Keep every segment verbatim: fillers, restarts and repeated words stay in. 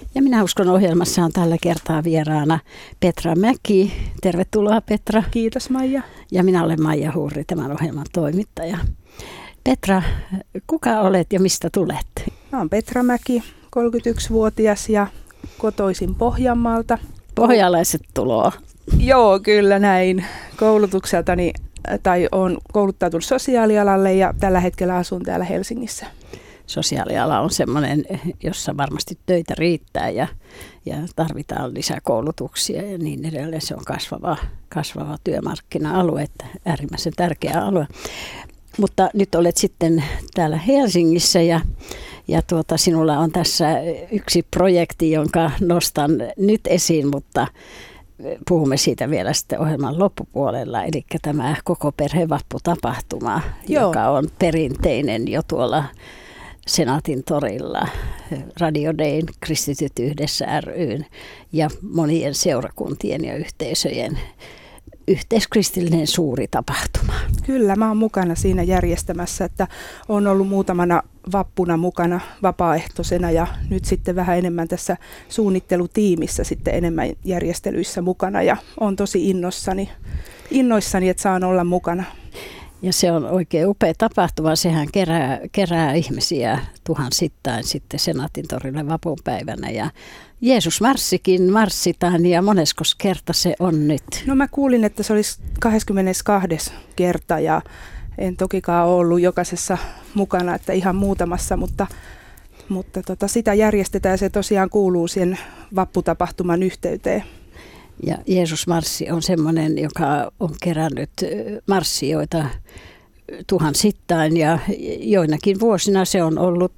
Ja Minä uskon ohjelmassa on tällä kertaa vieraana Petra Mäki. Tervetuloa Petra. Kiitos Maija. Ja minä olen Maija Hurri, tämän ohjelman toimittaja. Petra, kuka olet ja mistä tulet? Mä oon Petra Mäki, kolmekymmentäyksivuotias ja kotoisin Pohjanmaalta. Pohjalaiset tuloa. Joo, kyllä näin. Koulutukseltani tai olen kouluttautunut sosiaalialalle ja tällä hetkellä asun täällä Helsingissä. Sosiaaliala on semmoinen, jossa varmasti töitä riittää ja, ja tarvitaan lisäkoulutuksia ja niin edelleen. Se on kasvava, kasvava työmarkkina-alue, että äärimmäisen tärkeä alue. Mutta nyt olet sitten täällä Helsingissä ja, ja tuota, sinulla on tässä yksi projekti, jonka nostan nyt esiin, mutta puhumme siitä vielä sitten ohjelman loppupuolella. Eli tämä koko perhe vapputapahtuma, Joo. joka on perinteinen jo tuolla Senaatin torilla, Radio Dayn, Kristityt yhdessä ry:n ja monien seurakuntien ja yhteisöjen yhteiskristillinen suuri tapahtuma. Kyllä, mä oon mukana siinä järjestämässä, että olen ollut muutamana vappuna mukana vapaaehtoisena ja nyt sitten vähän enemmän tässä suunnittelutiimissä sitten enemmän järjestelyissä mukana ja olen tosi innoissani, innoissani, että saan olla mukana. Ja se on oikein upea tapahtuma. Sehän kerää, kerää ihmisiä tuhansittain sitten Senaatin torille vapunpäivänä. Ja Jeesus marssikin marssitaan ja moneskos kerta se on nyt? No mä kuulin, että se olisi kahdeskymmenestoinen kerta ja en tokikaan ollut jokaisessa mukana, että ihan muutamassa, mutta, mutta tota, sitä järjestetään ja se tosiaan kuuluu sen vapputapahtuman yhteyteen. Ja Jeesus marssi on semmoinen, joka on kerännyt marssijoita tuhansittain ja joinakin vuosina se on ollut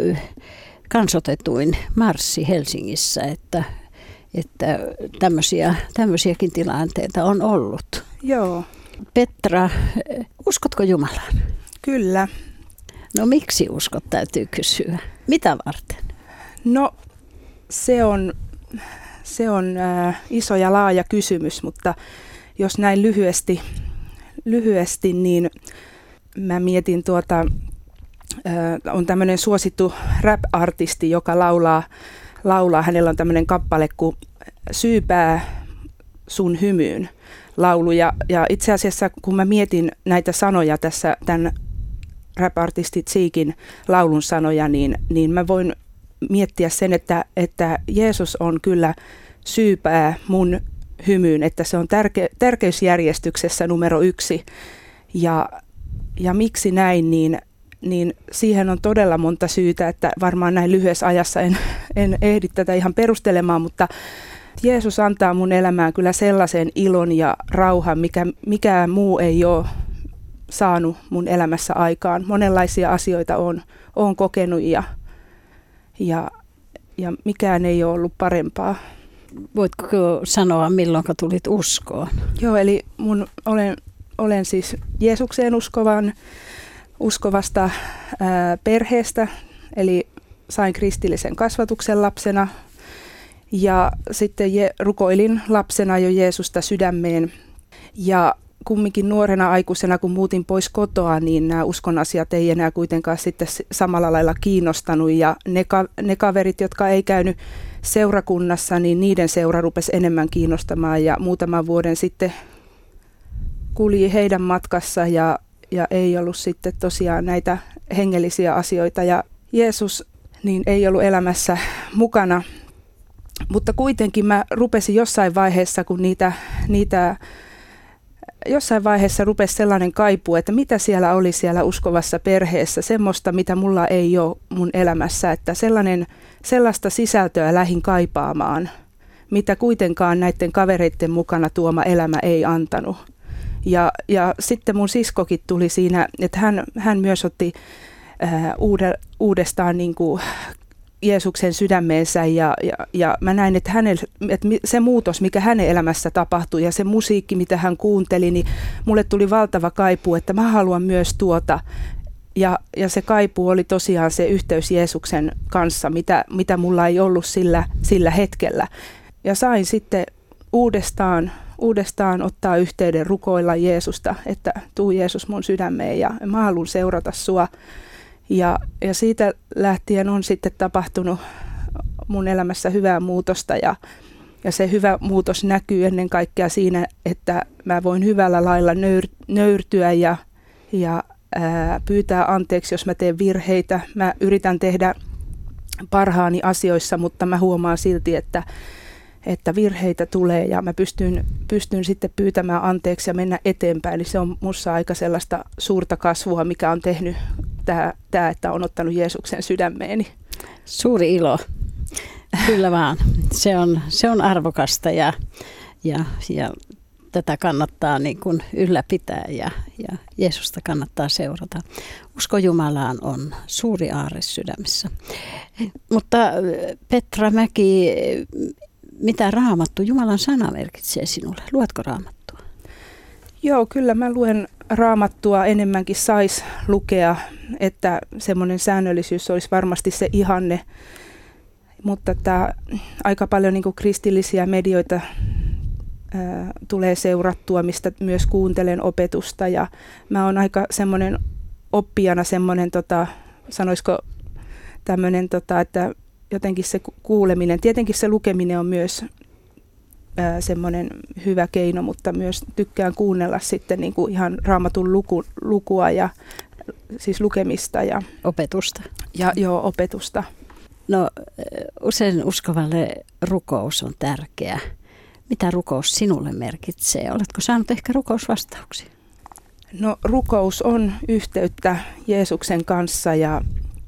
kansotetuin marssi Helsingissä, että, että tämmöisiä, tämmöisiäkin tilanteita on ollut. Joo. Petra, uskotko Jumalaan? Kyllä. No miksi uskot, täytyy kysyä. Mitä varten? No se on... Se on äh, iso ja laaja kysymys, mutta jos näin lyhyesti, lyhyesti niin mä mietin tuota, äh, on tämmöinen suosittu rap-artisti, joka laulaa, laulaa, hänellä on tämmöinen kappale kuin Syypää sun hymyyn laulu. Ja, ja itse asiassa kun mä mietin näitä sanoja tässä, tämän rap-artisti Tsiikin laulun sanoja, niin, niin mä voin miettiä sen, että, että Jeesus on kyllä syypää mun hymyyn, että se on tärke, tärkeysjärjestyksessä numero yksi. Ja, ja miksi näin, niin, niin siihen on todella monta syytä, että varmaan näin lyhyessä ajassa en, en ehdi tätä ihan perustelemaan, mutta Jeesus antaa mun elämään kyllä sellaisen ilon ja rauhan, mikä mikään muu ei ole saanut mun elämässä aikaan. Monenlaisia asioita on, on kokenut ja Ja, ja mikään ei ole ollut parempaa. Voitko sanoa, milloin tulit uskoon? Joo, eli mun, olen, olen siis Jeesukseen uskovan, uskovasta ää, perheestä, eli sain kristillisen kasvatuksen lapsena. Ja sitten je, rukoilin lapsena jo Jeesusta sydämeen. Ja kumminkin nuorena aikuisena, kun muutin pois kotoa, niin nämä uskon asiat ei enää kuitenkaan sitten samalla lailla kiinnostanut. Ja ne, ka- ne kaverit, jotka ei käynyt seurakunnassa, niin niiden seura rupesi enemmän kiinnostamaan. Ja muutaman vuoden sitten kulji heidän matkassa ja, ja ei ollut sitten tosiaan näitä hengellisiä asioita. Ja Jeesus niin ei ollut elämässä mukana. Mutta kuitenkin mä rupesin jossain vaiheessa, kun niitä... niitä Jossain vaiheessa rupesi sellainen kaipuu, että mitä siellä oli siellä uskovassa perheessä, semmoista, mitä mulla ei ole mun elämässä, että sellainen, sellaista sisältöä lähdin kaipaamaan, mitä kuitenkaan näiden kavereiden mukana tuoma elämä ei antanut. Ja, ja sitten mun siskokin tuli siinä, että hän, hän myös otti ää, uude, uudestaan niin kuin Jeesuksen sydämeensä ja, ja, ja mä näin, että, hänellä, että se muutos, mikä hänen elämässä tapahtui ja se musiikki, mitä hän kuunteli, niin mulle tuli valtava kaipuu, että mä haluan myös tuota. Ja, ja se kaipuu oli tosiaan se yhteys Jeesuksen kanssa, mitä, mitä mulla ei ollut sillä, sillä hetkellä. Ja sain sitten uudestaan, uudestaan ottaa yhteyden, rukoilla Jeesusta, että tuu Jeesus mun sydämeen ja mä haluan seurata sua. Ja, ja siitä lähtien on sitten tapahtunut mun elämässä hyvää muutosta ja, ja se hyvä muutos näkyy ennen kaikkea siinä, että mä voin hyvällä lailla nöyr, nöyrtyä ja, ja ää, pyytää anteeksi, jos mä teen virheitä. Mä yritän tehdä parhaani asioissa, mutta mä huomaan silti, että, että virheitä tulee ja mä pystyn, pystyn sitten pyytämään anteeksi ja mennä eteenpäin. Eli se on musta aika sellaista suurta kasvua, mikä on tehnyt tämä, tämä että on ottanut Jeesuksen sydämeeni. Suuri ilo. Kyllä vaan. Se on, se on arvokasta ja, ja, ja tätä kannattaa niin kuin ylläpitää ja, ja Jeesusta kannattaa seurata. Usko Jumalaan on suuri aarre sydämessä. Mutta Petra Mäki, mitä Raamattu, Jumalan sana merkitsee sinulle? Luetko Raamattua? Joo, kyllä mä luen Raamattua, enemmänkin saisi lukea, että semmoinen säännöllisyys olisi varmasti se ihanne. Mutta että aika paljon niin kuin kristillisiä medioita ää, tulee seurattua, mistä myös kuuntelen opetusta. Ja mä oon aika semmoinen oppijana semmoinen, tota, sanoisiko tämmöinen, tota, että jotenkin se kuuleminen, tietenkin se lukeminen on myös ää, semmoinen hyvä keino, mutta myös tykkään kuunnella sitten niin kuin ihan Raamatun luku, lukua ja siis lukemista. Ja opetusta. Ja joo, opetusta. No usein uskovalle rukous on tärkeä. Mitä rukous sinulle merkitsee? Oletko saanut ehkä rukousvastauksia? No rukous on yhteyttä Jeesuksen kanssa ja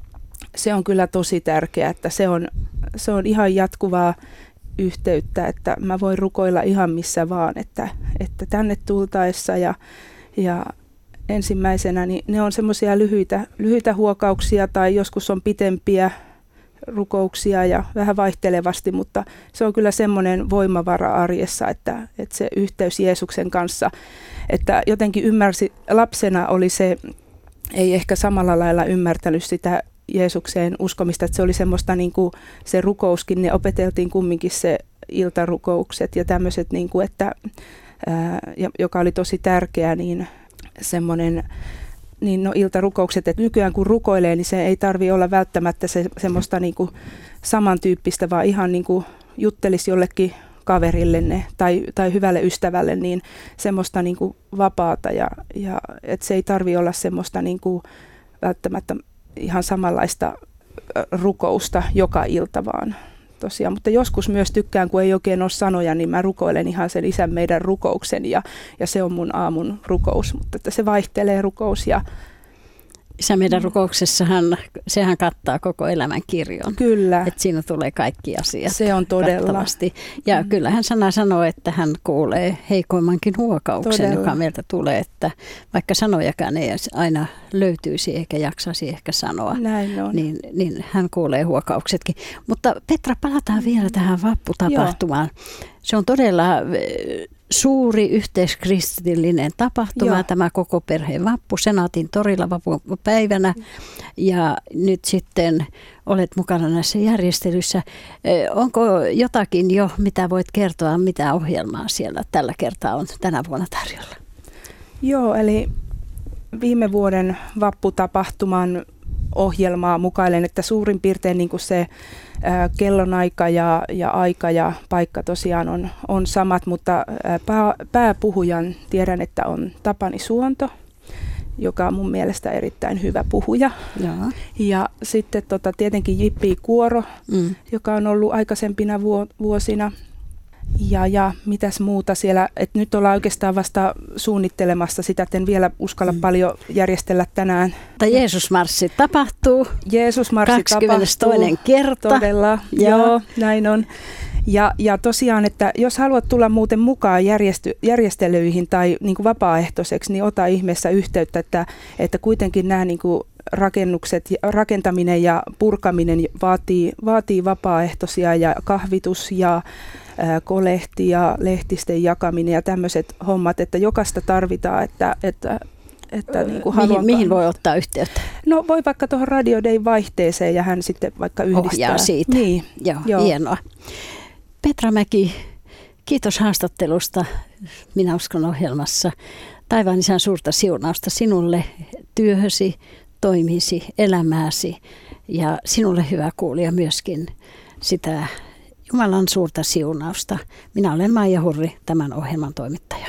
se on kyllä tosi tärkeää, että se on, se on ihan jatkuvaa yhteyttä, että mä voin rukoilla ihan missä vaan, että, että tänne tultaessa ja, ja ensimmäisenä niin ne on semmoisia lyhyitä, lyhyitä huokauksia tai joskus on pitempiä rukouksia ja vähän vaihtelevasti, mutta se on kyllä semmoinen voimavara arjessa, että, että se yhteys Jeesuksen kanssa, että jotenkin ymmärsi, lapsena oli se, ei ehkä samalla lailla ymmärtänyt sitä Jeesukseen uskomista, että se oli semmoista niin kuin se rukouskin, ne opeteltiin kumminkin se iltarukoukset ja tämmöiset, niin kuin, että, ää, joka oli tosi tärkeä, niin semmoinen niin no iltarukoukset, että nykyään kun rukoilee, niin se ei tarvitse olla välttämättä se, semmoista niin kuin samantyyppistä, vaan ihan niin kuin juttelisi jollekin kaverille ne, tai, tai hyvälle ystävälle, niin semmoista niin kuin vapaata ja, ja että se ei tarvitse olla semmoista niin kuin välttämättä ihan samanlaista rukousta joka ilta vaan tosiaan. Mutta joskus myös tykkään, kun ei oikein ole sanoja, niin mä rukoilen ihan sen Isän meidän rukouksen ja, ja se on mun aamun rukous, mutta että se vaihtelee rukous. Ja Isän meidän rukouksessahan, sehän kattaa koko elämän kirjon. Kyllä. Että siinä tulee kaikki asiat. Se on todella. Kattavasti. Ja mm. kyllähän sana sanoo, että hän kuulee heikoimmankin huokauksen, todella. Joka meiltä tulee, että vaikka sanojakaan ei aina löytyisi eikä jaksaisi ehkä sanoa, Näin on. Niin, niin hän kuulee huokauksetkin. Mutta Petra, palataan vielä tähän vapputapahtumaan. Joo. Se on todella suuri yhteiskristillinen tapahtuma, Joo. tämä koko perheen vappu Senaatin torilla vappupäivänä. Ja nyt sitten olet mukana näissä järjestelyissä. Onko jotakin jo, mitä voit kertoa, mitä ohjelmaa siellä tällä kertaa on tänä vuonna tarjolla? Joo, eli viime vuoden vapputapahtuman ohjelmaa mukailen, että suurin piirtein niin kuin se ää, kellonaika ja, ja aika ja paikka tosiaan on, on samat, mutta ää, pää, pääpuhujan tiedän, että on Tapani Suonto, joka on mun mielestä erittäin hyvä puhuja. Jaa. Ja sitten tota, tietenkin J P Kuoro, mm. joka on ollut aikaisempina vuosina. Ja, ja mitäs muuta siellä, että nyt ollaan oikeastaan vasta suunnittelemassa sitä, että en vielä uskalla mm. paljon järjestellä tänään. Tai Jeesusmarssi tapahtuu. Jeesusmarssi kaksikymmentätoinen tapahtuu. kerta. Todella, ja. joo, näin on. Ja, ja tosiaan, että jos haluat tulla muuten mukaan järjesty, järjestelyihin tai niin kuin vapaaehtoiseksi, niin ota ihmeessä yhteyttä, että, että kuitenkin nämä niin kuin rakennukset, rakentaminen ja purkaminen vaatii, vaatii vapaaehtoisia ja kahvitus ja kolehti ja lehtisten jakaminen ja tämmöiset hommat, että jokaista tarvitaan, että, että, että niin kuin mihin, mihin voi ottaa yhteyttä? No voi vaikka tuohon Radio Dayn vaihteeseen ja hän sitten vaikka yhdistää. Ohjaa siitä. Niin. Joo, Joo. Hienoa. Petra Mäki, kiitos haastattelusta Minä uskon -ohjelmassa. Taivaan Isän suurta siunausta sinulle, työhösi, toimisi, elämääsi ja sinulle hyvä kuulija myöskin sitä Jumalan suurta siunausta. Minä olen Maija Hurri, tämän ohjelman toimittaja.